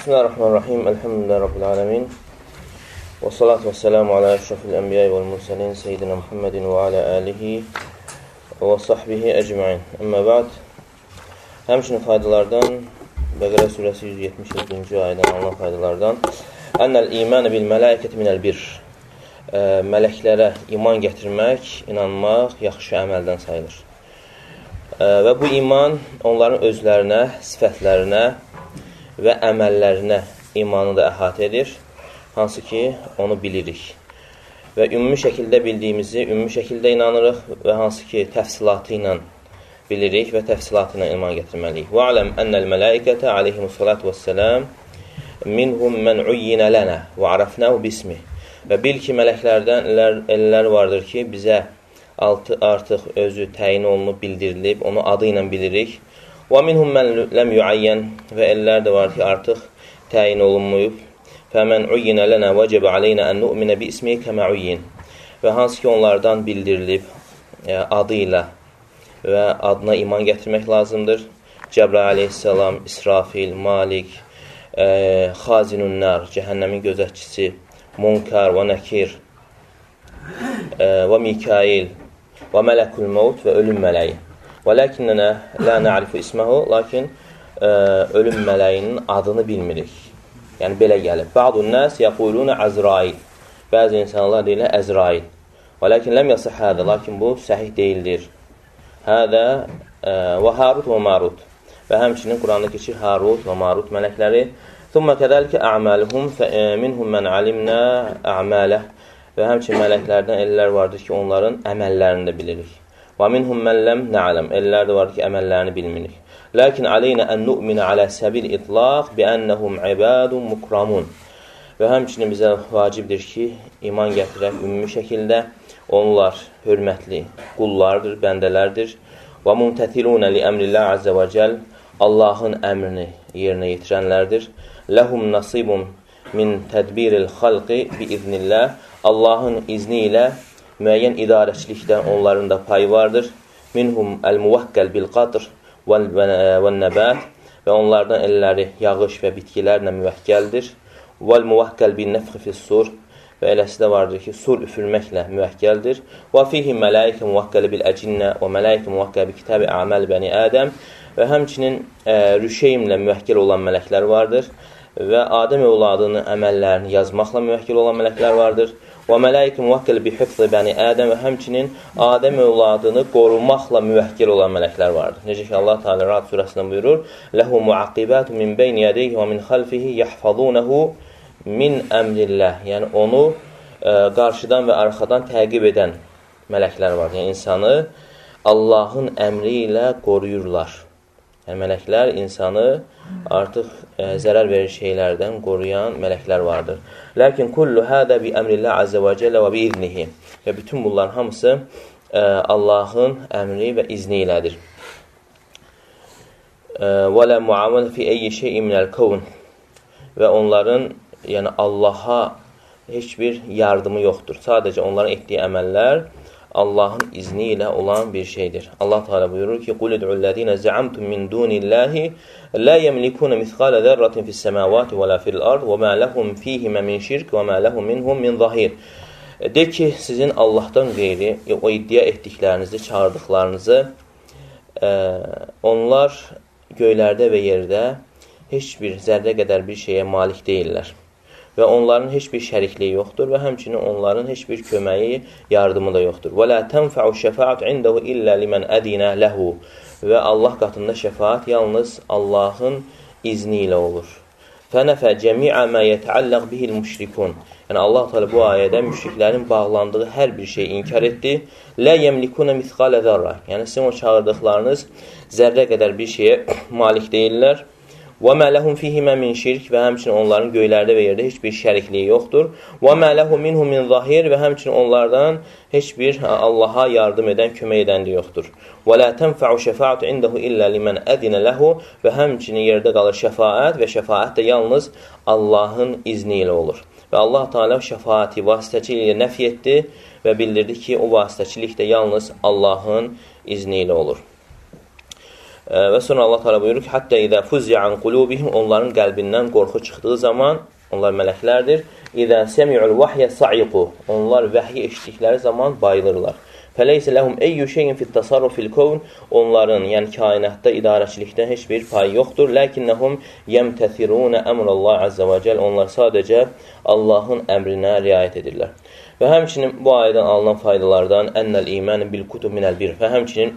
Bismillahirrahmanirrahim. Elhamdülillahi Rabbil alemin. Və salatu və selamu alə əşrafil ənbiyyə və mürsəlin Seyyidina Muhammedin və alə alihi və sahbihi əcmain. Əmmə bə'd. Həmçinin faydalardan Bəqərə surəsi 177-ci ayədən alınan faydalardan Ənəl imanə bil mələikəti minəl bir. Mələklərə iman gətirmək, inanmaq yaxşı əməldən sayılır. Və bu iman onların özlərinə, sifətlərinə və əməllərinə imanı da əhatə edir, hansı ki, onu bilirik. Və ümumi şəkildə bildiyimizi, ümumi şəkildə inanırıq və hansı ki, təfsilatı ilə bilirik və təfsilatı ilə iman gətirməliyik. Və aləm ənəl mələikətə aleyhimussalatu vəssələm minhum mən uyyinə lənə və arafnəhu bismi. Və bil ki, mələklərdən ellər vardır ki, bizə artıq özü təyin olunub, bildirilib, onu adı ilə bilirik. Və minhum mən ləm yuayyan və ellər də var ki, artıq təyin olunmuyub. Fəmən uyyinə lənə vəcəbə aleynə ən nu'minə bi ismi kəmə uyyin. Və hansı ki, onlardan bildirilib adı ilə və adına iman gətirmək lazımdır. Cəbrail aleyhissalam, İsrafil, Malik, Xazinun nar, cəhənnəmin gözətçisi, Munkar və Nəkir və Mikail və Mələkul Mevt və ölüm mələyi. Və ləkinnənə lə nə'rifu isməhu, lakin ölüm mələyinin adını bilmirik. Yəni, belə gəlib. Bə'dun nəs yəqulunə Əzrail. Bəzi insanlar deyirlər Əzrail. Və ləkin ləm yasih hədə, lakin bu səhih deyildir. Hədə və Harut və Marut. Və həmçinin Quranda keçir Harut və Marut mələkləri. Thumma kədəlikə ə'məluhum minhum mən alimnə ə'mələ. Və həmçinin mələklərdən ellər vardır ki, onların əməllərini də bilirik. Və minhum mən ləm nə'ləm. Ellər də var ki, əməllərini bilmirik. Lakin aleynə ən nu'minə alə səbil itlaq bi ennəhum ibadun mukramun. Və həmçinin bizə vacibdir ki, iman gətirək ümumi şəkildə. Onlar hörmətli qullardır, bəndələrdir. Və mumtəthilunə li əmrillah əzzə və cəl. Allahın əmrini yerinə yetirənlərdir. Ləhum nasibun min tədbiril xalqi bi iznillah. Allahın izni ilə müəyyən idarəçilikdə onların da payı vardır. Minhum əl-muvakkəl bil-qadr vəl-nəbət. Və onlardan elləri yağış və bitkilərlə müvəkkəldir. Vəl-muvakkəl bil-nəfxi fis-sur. Və eləsi də vardır ki, sur üfürməklə müvəkkəldir. Və fihim mələikə muvakkəli bil-əcinnə və mələikə muvakkəli bi-kitəbi əməl bəni Ədəm. Və həmçinin rüşeymlə müvəkkəl olan mələklər vardır. Və Adəm övladının əməllərini yazmaqla müvəkkəl olan mələklər vardır. Və mələikə müvəkkəl bi hifzi bəni Ədəm və həmçinin Adəm övladını qorumaqla müvəkkəl olan mələklər vardır. Necə ki, Allah Teala Ra'd surəsində buyurur: "Ləhu muaqibatu min bayni yadayhi və min xalfihi yahfazunahu min əmrillah." Yəni onu qarşıdan və arxadan təqib edən mələklər var. Yəni insanı Allahın əmri ilə qoruyurlar. Yəni mələklər insanı artıq zərər verir şeylərdən qoruyan mələklər vardır. Lakin kullu hada bi əmrillah azza və cəllə və bi iznihi. Və bütün bunların hamısı Allahın əmri və izni ilədir. Və la muavilə fi ayyi şey'in minəl kavn. Və onların, yəni Allaha heç bir yardımı yoxdur. Sadəcə onların etdiyi əməllər Allahın izni ilə olan bir şeydir. Allah Teala buyurur ki: "Qul ud'ullezine za'amtum min dunillahi la yemlikuna misqala zerratin fis-semawati və la fil-ard və ma lahum fihima min şirk və ma lahum minhum min zahir." De ki, sizin Allahdan qeyri o iddia etdiklərinizi, çağırdıqlarınızı onlar göylərdə və yerdə heç bir zərrə qədər bir şeyə malik deyirlər. Və onların heç bir şərikliyi yoxdur və həmçinin onların heç bir köməyi, yardımı da yoxdur. Və la tanfa'u şəfaat indehu illə limen adina lahu. Və Allah qatında şəfaat yalnız Allahın izni ilə olur. Fənəfə cəmi'a mə yətəallaq bihil müşrikun. Yəni Allah Teala bu ayədə müşriklərin bağlandığı hər bir şeyi inkar etdi. La yemlikuna misqala zarra. Yəni sizin o çağırdıqlarınız zərrə qədər bir şeyə malik deyirlər. وَمَا لَهُمْ فِيهِمَا مِنْ şirk və həmçinin onların göylərdə və yerdə heç bir şərikliyi yoxdur. وَمَا لَهُمْ مِنْهُمْ مِنْ ظَهِيرٍ və həmçinin onlardan heç bir Allaha yardım edən, kömək edən də yoxdur. وَلَا تَنْفَعُ شَفَاعَةُ عِنْدَهُ إِلَّا لِمَنْ أَذِنَ لَهُ və həmçinin yerdə qalır şəfaət və şəfaət də yalnız Allahın izni ilə olur. Və Allah Teala şəfaəti vasitəçiliyi ilə nəfi etdi və bildirdi ki, o vasitəçilik də yalnız Allahın izni ilə olur. Və sonra Allah Teala buyurur ki, "Hatta iza fuz'a an qulubihim", onların qəlbindən qorxu çıxdığı zaman, onlar mələklərdir. "İza sami'ul vahya sa'iqu", onlar vəhyi eşitdikləri zaman bayılırlar. "Fəleysə ləhum eyyu şeyin fit-tasarruf fil-kevn", onların, yəni kainatda idarəçilikdə heç bir payı yoxdur. "Lakinnahum yemtəthiruna emrallahi azza və cəl", onlar sadəcə Allahın əmrinə riayət edirlər. Və həmçinin bu ayədən alınan faydalardan ennel iman bil kutub minel bir, və həmçinin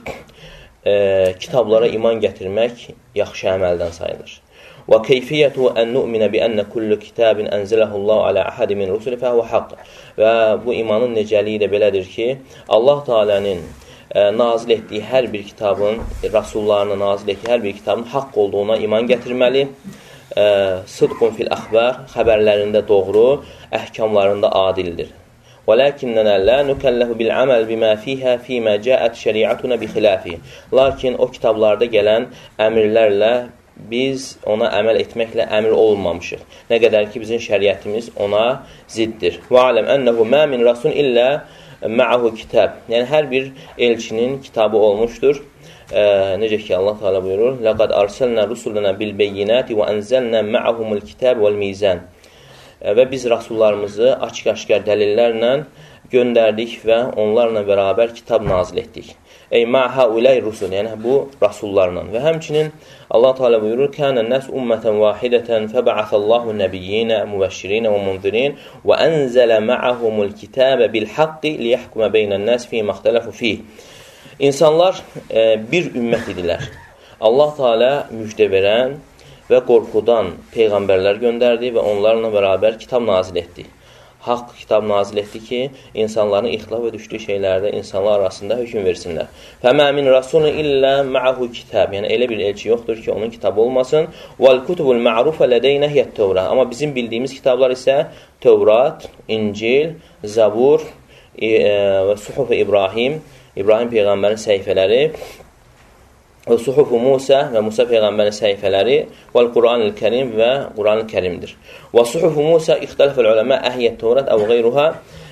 kitablara iman gətirmək yaxşı əməldən sayılır. Və keyfiyyətu ən nu'minə bi ənə kullu kitabin ənzələhullahu alə əhədi min rusuli fəhvə haqq. Və bu imanın necəliyi də belədir ki, Allah Teala'nın nazil etdiyi hər bir kitabın, rasullarına nazil etdiyi hər bir kitabın haqq olduğuna iman gətirməli. Sıdqun fil əxbər, xəbərlərində doğru, əhkamlarında adildir. وَلَكِنَّنَا لَا نُكَلَّفُ بِالْعَمَلِ بِمَا فِيهَا فِيمَا جَاءَتْ شَرِيعَتُنَا بِخِلَافِهِ. Lakin o kitablarda gələn əmrlərlə biz ona əməl etməklə əmr olunmamışıq. Nə qədər ki, bizim şəriətimiz ona ziddir. وَعَلَمْ أَنَّهُ مَا مِنْ رَسُولٍ إِلَّا مَعَهُ كِتَابٍ. Yəni, hər bir elçinin kitabı olmuşdur. Necə ki, Allah Teala buyurur, لَقَدْ أَرْسَلْنَا رُسُلَنَا بِالْبَيِّنَاتِ وَأَنْزَلْنَا مَعَهُمُ الْكِتَابِ وَالْمِيزَانِ. Və biz rasullarımızı açıq-aşkar dəlillərlə göndərdik və onlarla bərabər kitab nazil etdik. Ey ma'ha ulay rusul, yəni bu rasullarla. Və həmçinin Allah Teala buyurur: "Kana nas ummatan wahidatan feba'athallahu nabiyyin mubashirin və munzirin və anzala ma'ahumul kitaba bil haqqi liyahkuma beynan nas fima ikhtalafu fih." İnsanlar bir ümmət idilər. Allah Teala müjdə verən və qorxudan peyğəmbərlər göndərdi və onlarla bərabər kitab nazil etdi. Haqq kitab nazil etdi ki, insanların ixtilaf və düşdüyü şeylərdə insanlar arasında hökm versinlər. فَمَا مِنْ رَسُولٍ إِلَّا مَعَهُ كِتَابٍ. Yəni, elə bir elçi yoxdur ki, onun kitabı olmasın. وَالْكُتُبُ الْمَعْرُفَ لَدَيْنَ هِيَ التَّوْرَةِ. Amma bizim bildiyimiz kitablar isə Tövrat, İncil, Zabur və Suhuf-i İbrahim, İbrahim peyğəmbərin səhifələri, və Suhuf-u Musa və Musa peyğəmbərin səhifələri və Quran-ı Kərim və Quran-ı Kərimdir. Və Suhuf-u Musa ixtilafəl uləmə əhiyyət Tövrat əv qeyruha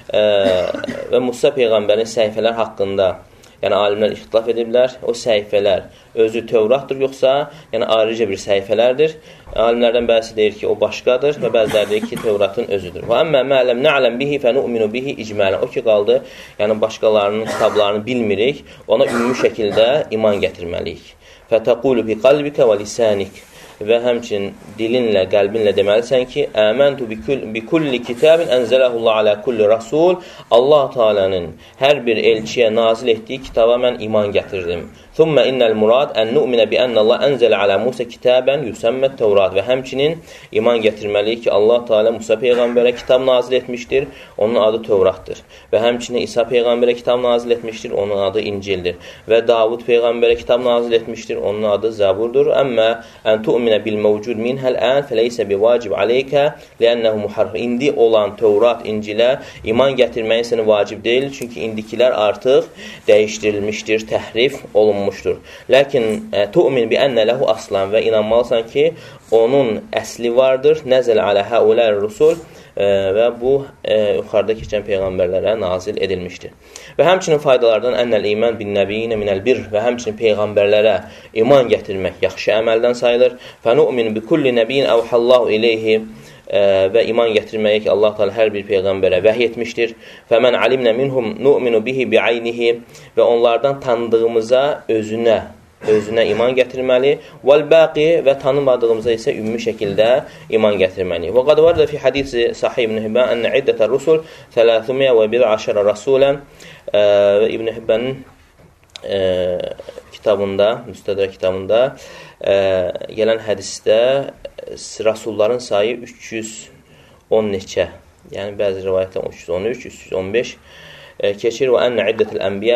və Musa peyğəmbərin səhifələr haqqında, yəni alimlər ixtilaf ediblər. O səhifələr özü Tövratdır yoxsa, yəni ayrıca bir səhifələrdir. Alimlərdən bəzi deyir ki, o başqadır və bəziləri deyir ki, Tövratın özüdür. Və əmmə mələm nə'ləm bihi fənu'minu bihi icmələn. O ki, qaldı, yəni başqalarının kitablarını bilmirik, ona ümumi şəkildə iman gətirməliyik. Fətəqulu bi qalbikə və lisanik. Və həmçinin dilinlə, qəlbinlə deməlisən ki, əməntu bi kulli kitabin ənzələhullah alə kulli rasul. Allah Teala'nın hər bir elçiyə nazil etdiyi kitaba mən iman gətirdim. Thumma innal murad an nu'mina bi anna Allah anzala ala Musa kitaban yusamma Tevrat. Və həmçinin iman gətirməliyik ki, Allah Teala Musa peyğəmbərə kitab nazil etmişdir, onun adı Tevratdır. Və həmçinin İsa peyğəmbərə kitab nazil etmişdir, onun adı İncildir. Və Davud peyğəmbərə kitab nazil etmişdir, onun adı Zaburdur. Əmmə an tu'mina bil mevcud minhal an feleysa biwacib aleyka li'annahu muharraf. İndi olan Tevrat, İncilə iman gətirməyin sənə vacib deyil, çünki indikilər artıq dəyişdirilmişdir, təhrif olunmuşdur. Lakin tu'min bi enne lehu aslan, və inanmalısan ki, onun əsli vardır. Nəzəl alə həulər rusul, və bu yuxarıda keçən peyğəmbərlərə nazil edilmişdir. Və həmçinin faydalardan ennəl iman bin nəbiyyinə minəl bir, və həmçinin peyğəmbərlərə iman gətirmək yaxşı əməldən sayılır. Fənu'min bi kulli nəbiyyin əvhallahu ileyhi, və iman gətirməyə ki, Allah Teala hər bir peyğəmbərə vəhy etmişdir. Fəmən alimnə minhum nu'minu bihi bi'aynihi, və onlardan tanıdığımıza özünə iman gətirməli. Vəl-baqi, və tanımadığımıza isə ümumi şəkildə iman gətirməli. Və qad vardı fi hadisi Sahih İbn Hibban ənə iddətər rusul 311 rasulən, İbn Hibbanın kitabında, Müstədrək kitabında gələn hədisdə rasulların sayı 310 neçə, yəni bəzi rivayətlər 313, 315 keçir. Və ənə iddətəl ənbiyə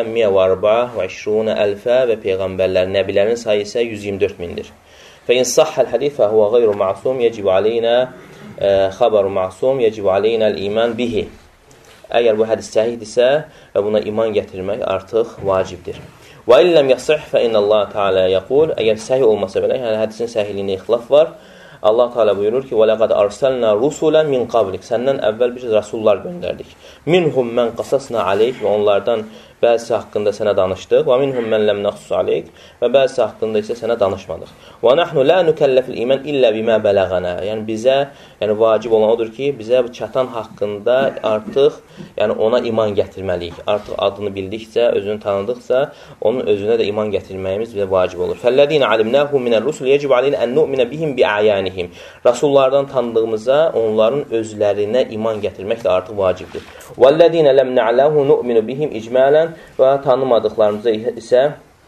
124 əlfə, və peyğəmbərlər, nəbilərin sayı isə 124 mindir. Fə in sahhəl hədif fə huvə qeyru ma'sum yecib aleynə xəbəru ma'sum yecib aleynəl iman bihi. Əgər bu hədis səhihdirsə və buna iman gətirmək artıq vacibdir. Və illəm yasih fə innəllaha Teala yəqul, əgər səhih olmasa belə, yəni hədisin səhihliyində ixtilaf var, Allah Teala buyurur ki, وَلَقَدْ أَرْسَلْنَا رُسُولًا مِنْ قَبْلِكَ, səndən əvvəl bir rasullar göndərdik. Minhum mən qasasna aleyk, və onlardan bəzisi haqqında sənə danışdıq. Və minhum mən ləm nəxsus aleyk. Və bəzisi haqqında isə sənə danışmadıq. Və nəhnu la nukəlləfil iman illə bimə bələğənə. Yəni bizə, yəni vacib olan odur ki, bizə çatan haqqında artıq, yəni ona iman gətirməliyik. Artıq adını bildikcə, özünü tanıdıqca, onun özünə də iman gətirməyimiz bizə vacib olur. Fəllədinə alimnəhu minər rusul yecib aleyhinə ən nu'minə bihim bi'ayanihim. Rasullardan tanıdığımıza onların özlərinə iman gətirmək də artıq vacibdir. Vəllədinə ləm nə'ləhu nu'minu bihim icmələn və tanımadıqlarımıza isə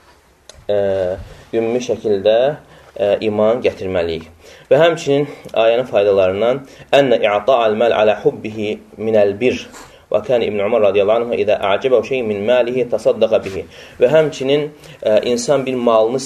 ümumi şəkildə iman gətirməliyik. Və həmçinin ayənin faydalarından ənnə i'ta'al məl alə hubbihi minəl bir və kən İbn Umar radiyallahu anh idə a'cəbəv şey min məlihi təsaddaqa bihi. Və həmçinin insan bir malını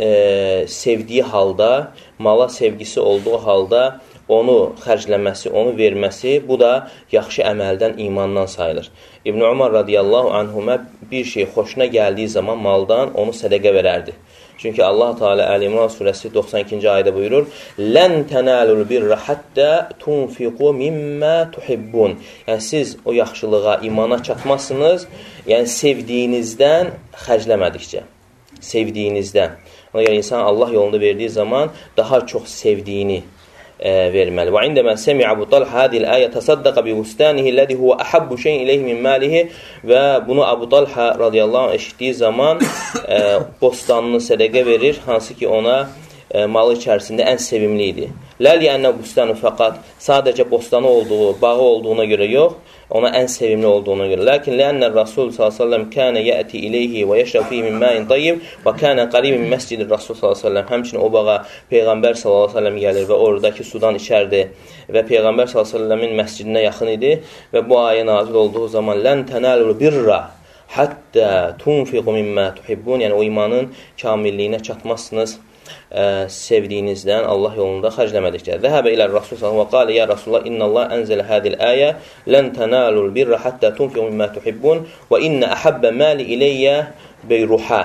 sevdiyi halda, mala sevgisi olduğu halda onu xərcləməsi, onu verməsi, bu da yaxşı əməldən, imandan sayılır. İbn Umar radiyallahu anhumə bir şey xoşuna gəldiyi zaman maldan onu sədəqə verərdi. Çünki Allah Teala Əl-İmran surəsi 92-ci ayədə buyurur: "Lən tənalul birra hatta tunfiqu mimma tuhibbun." Yəni siz o yaxşılığa, imana çatmazsınız, yəni sevdiyinizdən xərcləmədikcə. Sevdiyinizdən. Ona görə insan Allah yolunda verdiyi zaman daha çox sevdiyini verməli. Və indəmə səmi'ə Əbu Talha hadil ayə təsaddaqa bi bustanihi ləzi huwa ahabbu şeyin ileyhi min malihi və bunu Əbu Talha radiyallahu anh eşitdiyi zaman bostanını sədəqə verir, hansı ki ona malı içərisində ən sevimli idi. Ləli ənə bustanu fəqat sadəcə bostanı olduğu, bağı olduğuna görə yox, ona ən sevimli olduğuna görə. Lakin lənnə Rasul s.ə.v kənə yəti ileyhi və yəşrəb fihi min məin tayyib və kənə qarib min məscidi Rasul s.ə.v. Həmçinin o bağa Peyğəmbər s.ə.v gəlir və oradakı sudan içərdi və Peyğəmbər s.ə.v-in məscidinə yaxın idi və bu ayə nazil olduğu zaman lən tənəlul birra həttə tunfiqu mimmə tuhibbun, yəni o imanın kamilliyinə çatmazsınız sevdiyinizdən Allah yolunda xərcləmədikdə. Zəhəbə ilə Rasul sallallahu və qalə: "Ya Rasulullah, innallah ənzələ hədil ayə, lən tənalul birra hatta tunfiqu mimma tuhibbun və inna ahabba mali ileyyə beyruha."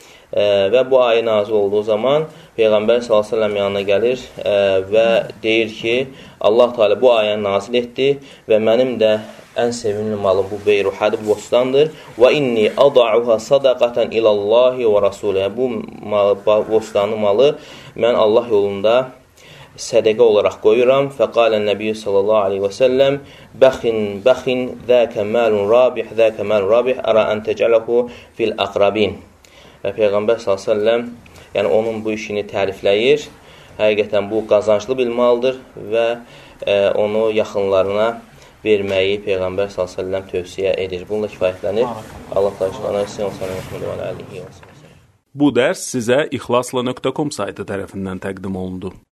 Və bu ayə nazil olduğu zaman Peyğəmbər sallallahu əleyhi və səlləm yanına gəlir və deyir ki, Allah Teala bu ayəni nazil etdi və mənim də ən sevimli malım bu beyruhadır, bu bostandır. Və inni ada'uha sadaqatan ilallahi və rasulihi. Bu bostanı malı mən Allah yolunda sədəqə olaraq qoyuram. Fəqalən Nəbiyyə sallallahu aleyhi və səlləm: "Bəxin, zəkə məlun rabih, zəkə məlun rabih, ara ən təcələhu fil əqrabin." Və Peyğəmbər sallallahu aleyhi və səlləm, yəni onun bu işini tərifləyir. Həqiqətən bu qazanclı bir maldır və onu yaxınlarına verməyi Peyğəmbər s.ə.v tövsiyə edir. Bununla kifayətlənir. Allah təala Bu dərs sizə ixlasla.com saytı tərəfindən təqdim olundu.